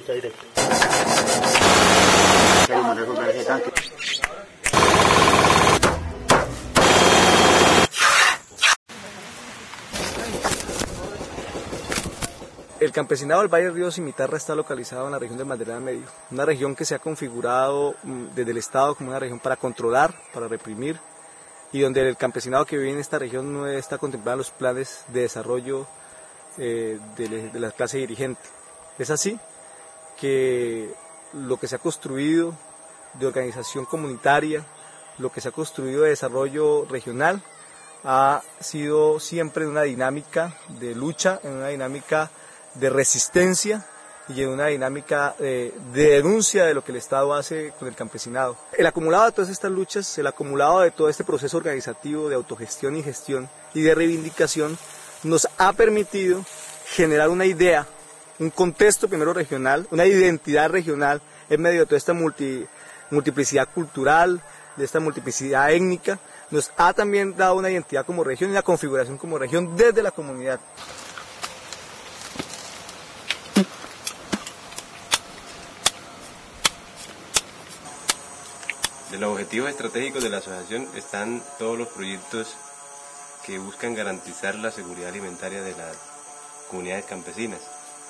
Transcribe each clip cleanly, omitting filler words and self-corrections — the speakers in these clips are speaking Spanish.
lucha directa. El campesinado del Valle del Río Cimitarra está localizado en la región del Magdalena Medio, una región que se ha configurado desde el Estado como una región para controlar, para reprimir, y donde el campesinado que vive en esta región no está contemplado en los planes de desarrollo de la clase dirigente. Es así que lo que se ha construido de organización comunitaria, lo que se ha construido de desarrollo regional, ha sido siempre en una dinámica de lucha, en una dinámica de resistencia y en una dinámica de denuncia de lo que el Estado hace con el campesinado. El acumulado de todas estas luchas, el acumulado de todo este proceso organizativo de autogestión y gestión y de reivindicación nos ha permitido generar una idea, un contexto primero regional, una identidad regional en medio de toda esta multiplicidad cultural, de esta multiplicidad étnica. Nos ha también dado una identidad como región y una configuración como región desde la comunidad. De los objetivos estratégicos de la asociación están todos los proyectos que buscan garantizar la seguridad alimentaria de las comunidades campesinas.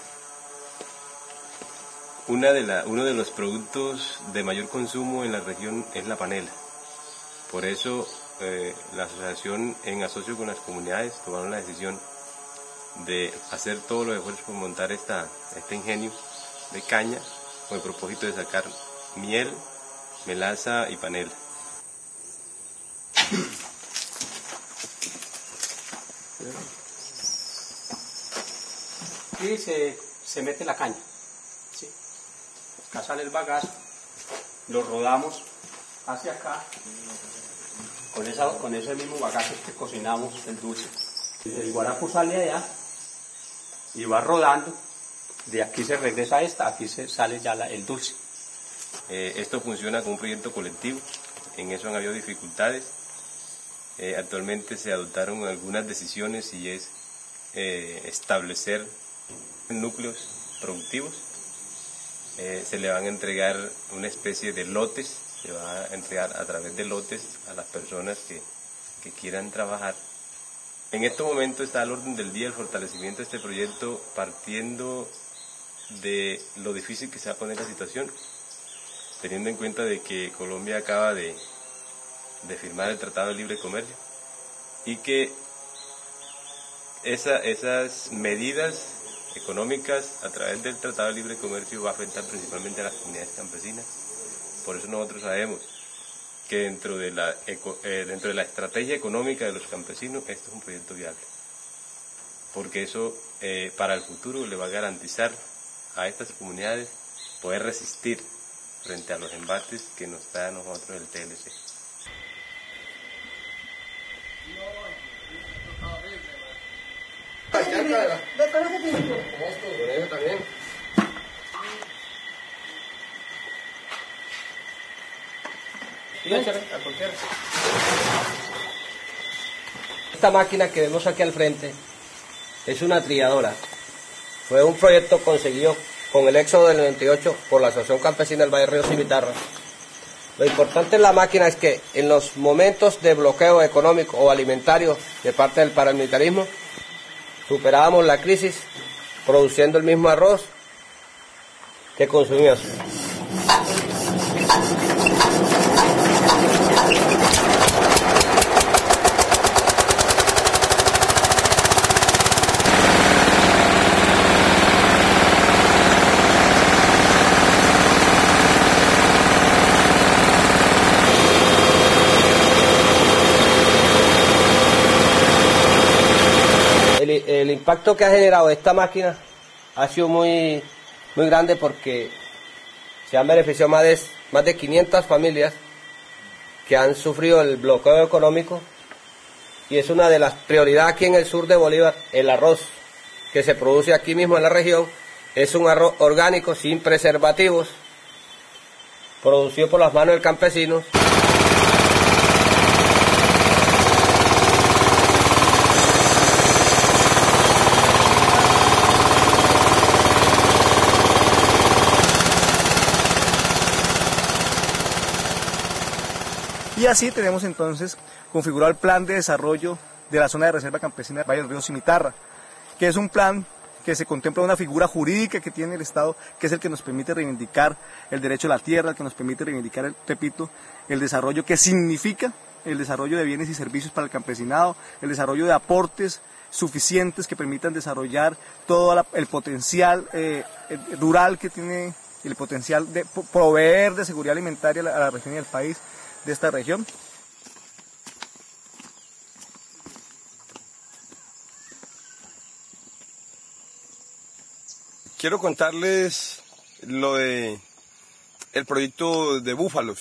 Uno de los productos de mayor consumo en la región es la panela. Por eso la asociación, en asocio con las comunidades, tomaron la decisión de hacer todos los esfuerzos por montar este ingenio de caña con el propósito de sacar miel, melaza y panela. Y se mete la caña, ¿sí? Acá sale el bagazo, lo rodamos hacia acá, con ese mismo bagazo que cocinamos el dulce. El guarapo sale allá y va rodando, de aquí se regresa aquí se sale ya el dulce. Esto funciona como un proyecto colectivo, en eso han habido dificultades. Actualmente se adoptaron algunas decisiones y es establecer núcleos productivos. Se le van a entregar una especie de lotes, se va a entregar a través de lotes a las personas que quieran trabajar. En este momento está al orden del día el fortalecimiento de este proyecto, partiendo de lo difícil que se va a poner la situación, teniendo en cuenta de que Colombia acaba de firmar el Tratado de Libre Comercio y que esas medidas económicas a través del Tratado de Libre Comercio va a afectar principalmente a las comunidades campesinas. Por eso nosotros sabemos que dentro de la estrategia económica de los campesinos esto es un proyecto viable, porque eso para el futuro le va a garantizar a estas comunidades poder resistir frente a los embates que nos da a nosotros el TLC. Esta máquina que vemos aquí al frente es una trilladora. Fue un proyecto conseguido con el éxodo del 98 por la Asociación Campesina del Valle del Río Cimitarra. Lo importante en la máquina es que en los momentos de bloqueo económico o alimentario de parte del paramilitarismo, superábamos la crisis produciendo el mismo arroz que consumíamos. El impacto que ha generado esta máquina ha sido muy grande, porque se han beneficiado más de 500 familias que han sufrido el bloqueo económico, y es una de las prioridades aquí en el sur de Bolívar. El arroz que se produce aquí mismo en la región es un arroz orgánico, sin preservativos, producido por las manos del campesino. Y así tenemos entonces configurado el plan de desarrollo de la zona de reserva campesina del Valle del Río Cimitarra, que es un plan que se contempla una figura jurídica que tiene el Estado, que es el que nos permite reivindicar el derecho a la tierra, el que nos permite reivindicar, repito, el desarrollo que significa el desarrollo de bienes y servicios para el campesinado, el desarrollo de aportes suficientes que permitan desarrollar todo el potencial rural que tiene, el potencial de proveer de seguridad alimentaria a la región y al país de esta región. Quiero contarles lo de el proyecto de búfalos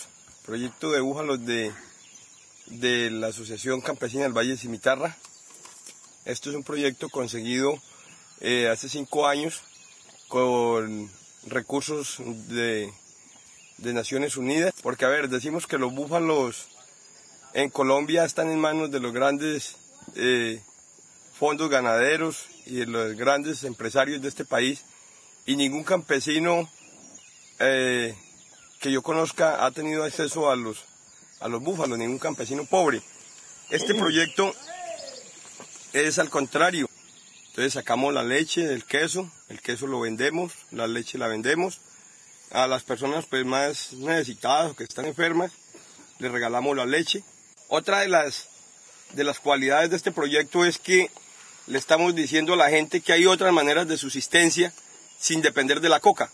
de la Asociación Campesina del Valle de Cimitarra. Esto es un proyecto conseguido hace 5 años con recursos de Naciones Unidas, porque a ver, decimos que los búfalos en Colombia están en manos de los grandes fondos ganaderos y de los grandes empresarios de este país, y ningún campesino que yo conozca ha tenido acceso a los búfalos, ningún campesino pobre. Este proyecto es al contrario. Entonces sacamos la leche, el queso lo vendemos, la leche la vendemos. A las personas pues más necesitadas o que están enfermas, les regalamos la leche. Otra de las cualidades de este proyecto es que le estamos diciendo a la gente que hay otras maneras de subsistencia sin depender de la coca.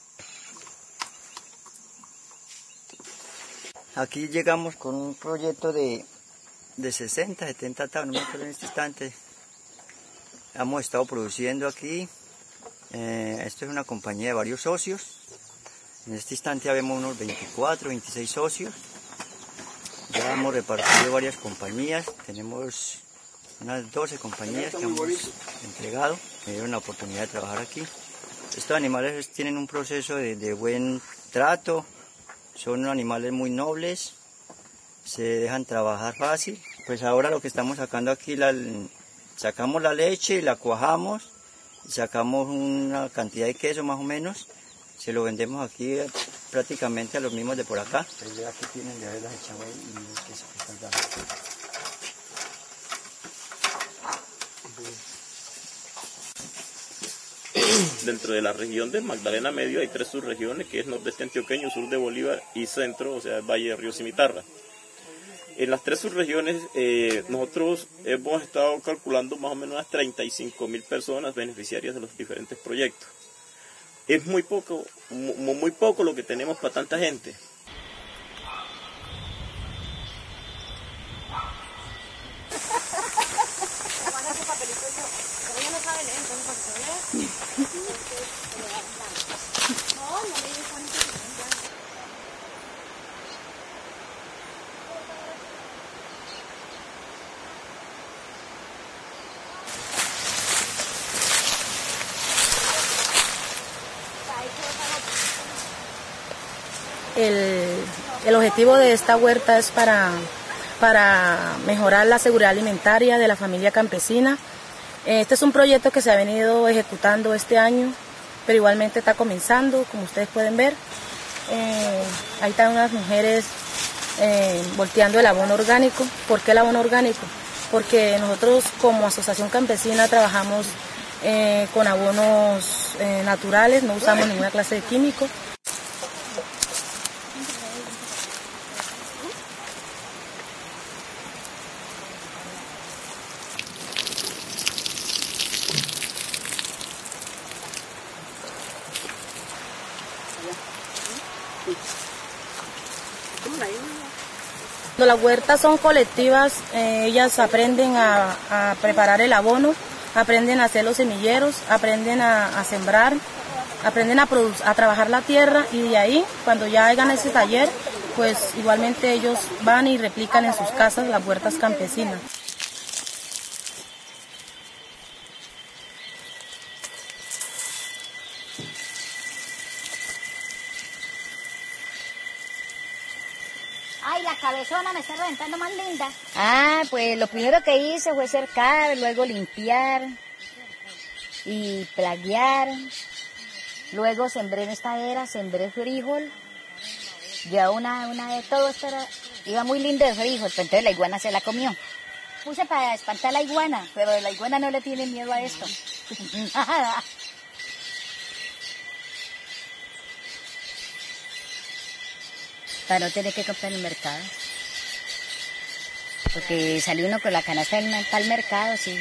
Aquí llegamos con un proyecto de 60, 70 tablas, no me acuerdo en este instante. Hemos estado produciendo aquí. Esto es una compañía de varios socios. En este instante ya vemos unos 24, 26 socios. Ya hemos repartido varias compañías. Tenemos unas 12 compañías que hemos entregado. Me dieron la oportunidad de trabajar aquí. Estos animales tienen un proceso de buen trato. Son animales muy nobles. Se dejan trabajar fácil. Pues ahora lo que estamos sacando aquí, sacamos la leche y la cuajamos. Sacamos una cantidad de queso más o menos. Se lo vendemos aquí prácticamente a los mismos de por acá. Ustedes vean que tienen de haberlas echado ahí y el queso que están dando. Dentro de la región de Magdalena Medio hay 3 subregiones, que es nordeste antioqueño, sur de Bolívar y centro, o sea, el Valle del Río Cimitarra. En las 3 subregiones nosotros hemos estado calculando más o menos unas 35.000 personas beneficiarias de los diferentes proyectos. Es muy poco lo que tenemos para tanta gente. El objetivo de esta huerta es para mejorar la seguridad alimentaria de la familia campesina. Este es un proyecto que se ha venido ejecutando este año, pero igualmente está comenzando, como ustedes pueden ver. Ahí están unas mujeres volteando el abono orgánico. ¿Por qué el abono orgánico? Porque nosotros como asociación campesina trabajamos con abonos naturales, no usamos ninguna clase de químico. Cuando las huertas son colectivas, ellas aprenden a preparar el abono, aprenden a hacer los semilleros, aprenden a sembrar, aprenden a trabajar la tierra, y de ahí, cuando ya hagan ese taller, pues igualmente ellos van y replican en sus casas las huertas campesinas. Ay, la cabezona me está reventando más linda. Ah, pues lo primero que hice fue cercar, luego limpiar y plaguear. Luego sembré en esta era, sembré frijol. Ya una de todo esto era Iba muy lindo de frijol, pero entonces la iguana se la comió. Puse para espantar a la iguana, pero la iguana no le tiene miedo a esto. Nada. Para no tener que comprar en el mercado. Porque salió uno con la canasta para el mercado, sí.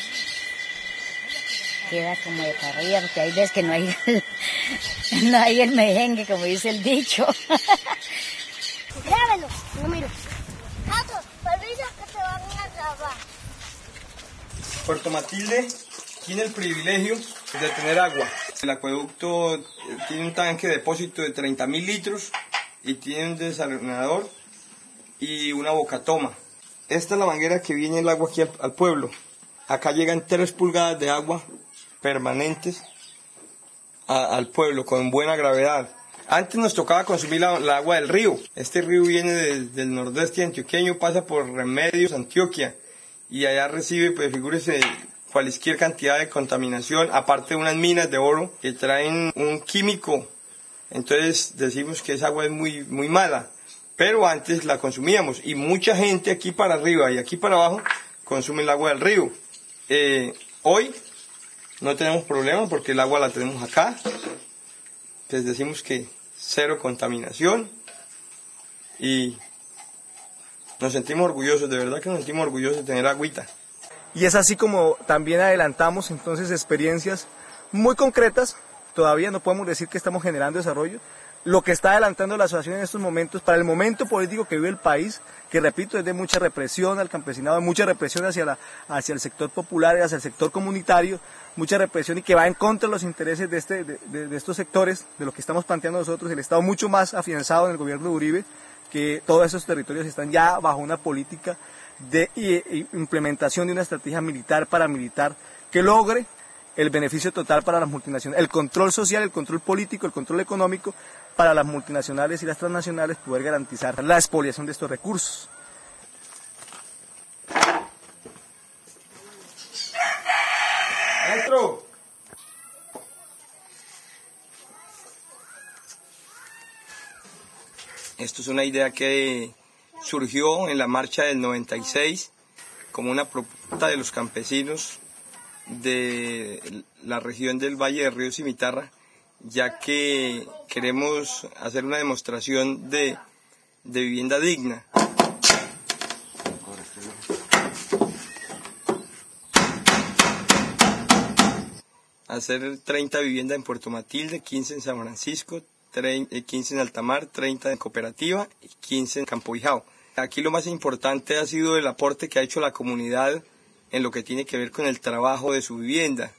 Queda como de carrilla, porque hay veces que no hay, no hay el mejengue, como dice el dicho. Grábelo, número. Gato, permiso que te van a grabar. Puerto Matilde tiene el privilegio de tener agua. El acueducto tiene un tanque de depósito de 30.000 litros y tiene un desalinador y una bocatoma. Esta es la manguera que viene el agua aquí al pueblo. Acá llegan 3 pulgadas de agua permanentes al pueblo con buena gravedad. Antes nos tocaba consumir la agua del río. Este río viene del nordeste antioqueño, pasa por Remedios, Antioquia, y allá recibe, pues figúrese, cualquier cantidad de contaminación, aparte de unas minas de oro que traen un químico. Entonces decimos que esa agua es muy, muy mala, pero antes la consumíamos, y mucha gente aquí para arriba y aquí para abajo consume el agua del río. Hoy no tenemos problema porque el agua la tenemos acá. Entonces decimos que cero contaminación y nos sentimos orgullosos, de verdad que nos sentimos orgullosos de tener agüita. Y es así como también adelantamos entonces experiencias muy concretas. Todavía no podemos decir que estamos generando desarrollo. Lo que está adelantando la asociación en estos momentos, para el momento político que vive el país, que repito, es de mucha represión al campesinado, de mucha represión hacia el sector popular y hacia el sector comunitario, mucha represión y que va en contra de los intereses de estos sectores, de lo que estamos planteando nosotros, el Estado mucho más afianzado en el gobierno de Uribe, que todos esos territorios están ya bajo una política de implementación de una estrategia militar, paramilitar, que logre el beneficio total para las multinacionales, el control social, el control político, el control económico para las multinacionales y las transnacionales, poder garantizar la expoliación de estos recursos. ¡Maestro! Esto es una idea que surgió en la marcha del 96 como una propuesta de los campesinos de la región del Valle de Río Cimitarra, ya que queremos hacer una demostración de vivienda digna. Hacer 30 viviendas en Puerto Matilde, 15 en San Francisco, 15 en Altamar, 30 en Cooperativa y 15 en Campo Bijao. Aquí lo más importante ha sido el aporte que ha hecho la comunidad en lo que tiene que ver con el trabajo de su vivienda.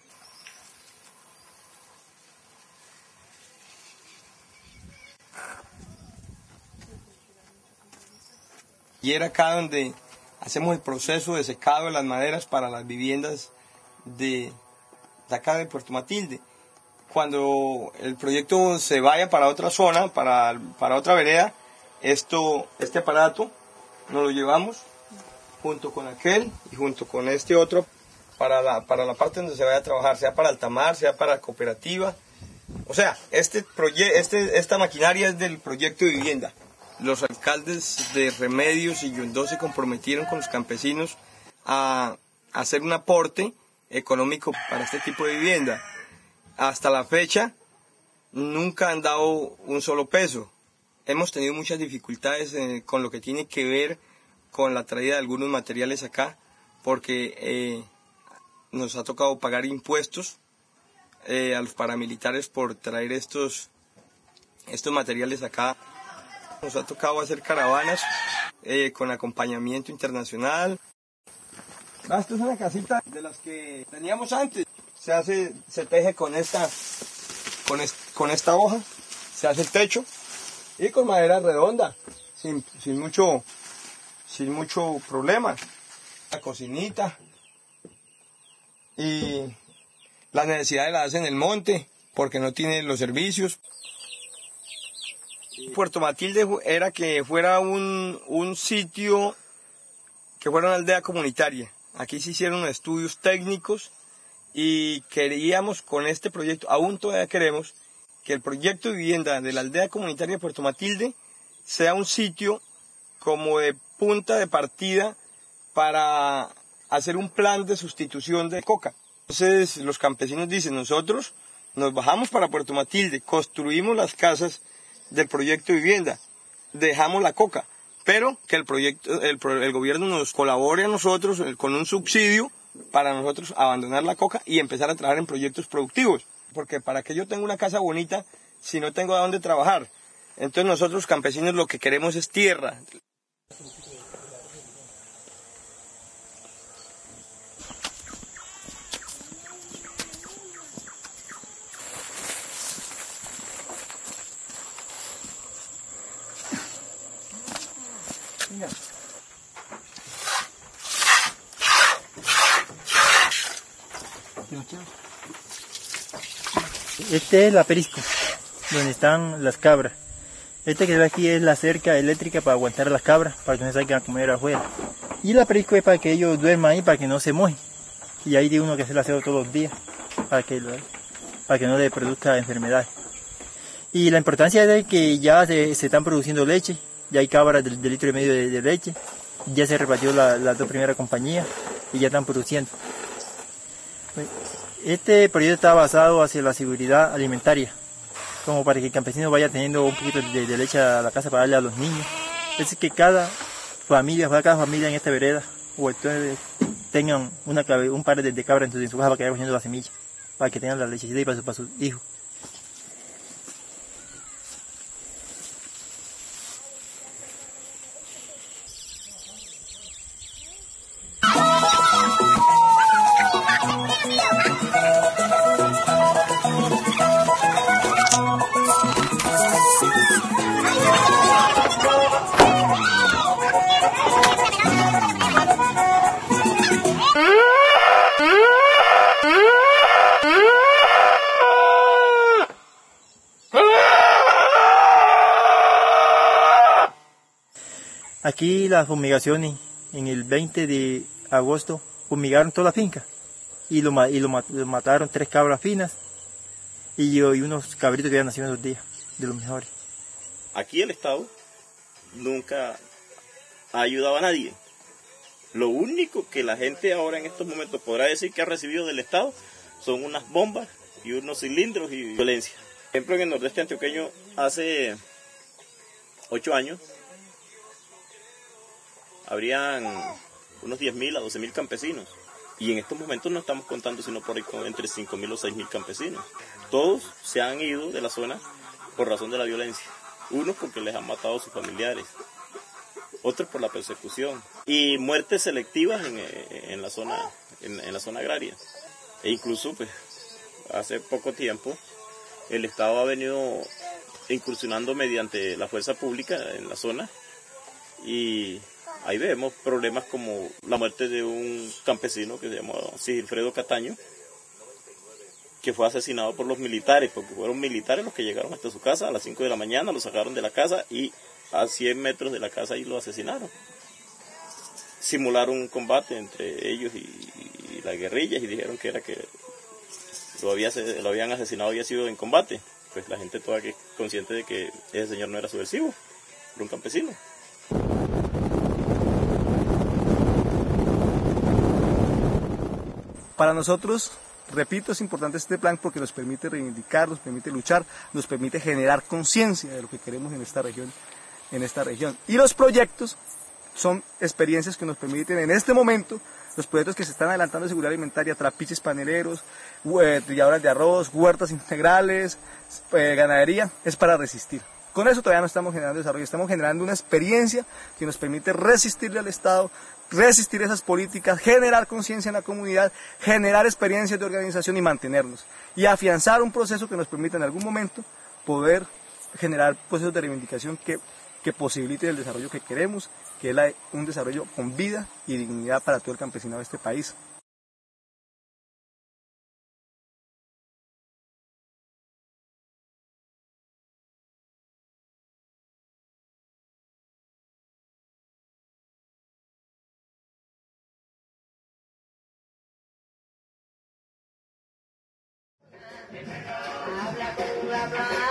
Y era acá donde hacemos el proceso de secado de las maderas para las viviendas de acá de Puerto Matilde. Cuando el proyecto se vaya para otra zona, para otra vereda, este aparato nos lo llevamos junto con aquel y junto con este otro para la parte donde se vaya a trabajar, sea para Altamar, sea para Cooperativa. O sea, esta maquinaria es del proyecto de vivienda. Los alcaldes de Remedios y Yundó se comprometieron con los campesinos a hacer un aporte económico para este tipo de vivienda. Hasta la fecha nunca han dado un solo peso. Hemos tenido muchas dificultades con lo que tiene que ver con la traída de algunos materiales acá, porque nos ha tocado pagar impuestos a los paramilitares por traer estos materiales acá. Nos ha tocado hacer caravanas con acompañamiento internacional. Esta es una casita de las que teníamos antes. Se teje con esta hoja, se hace el techo y con madera redonda, sin mucho problema. La cocinita y las necesidades las hacen en el monte porque no tiene los servicios. Puerto Matilde era que fuera un sitio, que fuera una aldea comunitaria. Aquí se hicieron estudios técnicos y queríamos con este proyecto, aún todavía queremos, que el proyecto de vivienda de la aldea comunitaria de Puerto Matilde sea un sitio como de punta de partida para hacer un plan de sustitución de coca. Entonces los campesinos dicen, nosotros nos bajamos para Puerto Matilde, construimos las casas del proyecto de vivienda, dejamos la coca, pero que el gobierno nos colabore a nosotros con un subsidio para nosotros abandonar la coca y empezar a trabajar en proyectos productivos. Porque para que yo tenga una casa bonita si no tengo a dónde trabajar. Entonces nosotros campesinos lo que queremos es tierra. Este es el aprisco, donde están las cabras. Este que ve aquí es la cerca eléctrica para aguantar a las cabras, para que no se salgan a comer afuera. Y el aprisco es para que ellos duerman ahí, para que no se mojen. Y ahí tiene uno que hacer el aseo todos los días, para que no le produzca enfermedades. Y la importancia es de que ya se están produciendo leche, ya hay cabras de litro y medio de leche, ya se repartió las dos primeras compañías y ya están produciendo. Este proyecto está basado hacia la seguridad alimentaria, como para que el campesino vaya teniendo un poquito de leche a la casa para darle a los niños. Es que cada familia en esta vereda o entonces tengan un par de cabras en su casa para que vayan poniendo la semilla, para que tengan la lechecita y para sus hijos. Aquí las fumigaciones, en el 20 de agosto, fumigaron toda la finca y lo mataron 3 cabras finas y unos cabritos que habían nacido en esos días, de los mejores. Aquí el Estado nunca ha ayudado a nadie. Lo único que la gente ahora en estos momentos podrá decir que ha recibido del Estado son unas bombas y unos cilindros y violencia. Por ejemplo, en el nordeste antioqueño hace 8 años habrían unos 10.000 a 12.000 campesinos. Y en estos momentos no estamos contando sino por ahí entre 5.000 o 6.000 campesinos. Todos se han ido de la zona por razón de la violencia. Unos porque les han matado a sus familiares, otros por la persecución y muertes selectivas en la zona agraria. E incluso pues hace poco tiempo el Estado ha venido incursionando mediante la fuerza pública en la zona y ahí vemos problemas como la muerte de un campesino que se llamó Sigilfredo Cataño, que fue asesinado por los militares, porque fueron militares los que llegaron hasta su casa a las 5 de la mañana, lo sacaron de la casa y a 100 metros de la casa y lo asesinaron. Simularon un combate entre ellos y las guerrillas y dijeron que era que lo habían asesinado, había sido en combate. Pues la gente toda que es consciente de que ese señor no era subversivo, era un campesino. Para nosotros, repito, es importante este plan porque nos permite reivindicar, nos permite luchar, nos permite generar conciencia de lo que queremos en esta región. Y los proyectos son experiencias que nos permiten en este momento, los proyectos que se están adelantando de seguridad alimentaria, trapiches paneleros, trilladoras de arroz, huertas integrales, ganadería, es para resistir. Con eso todavía no estamos generando desarrollo, estamos generando una experiencia que nos permite resistirle al Estado, resistir esas políticas, generar conciencia en la comunidad, generar experiencias de organización y mantenernos. Y afianzar un proceso que nos permita en algún momento poder generar procesos de reivindicación que posibilite el desarrollo que queremos, que es un desarrollo con vida y dignidad para todo el campesinado de este país. Habla con la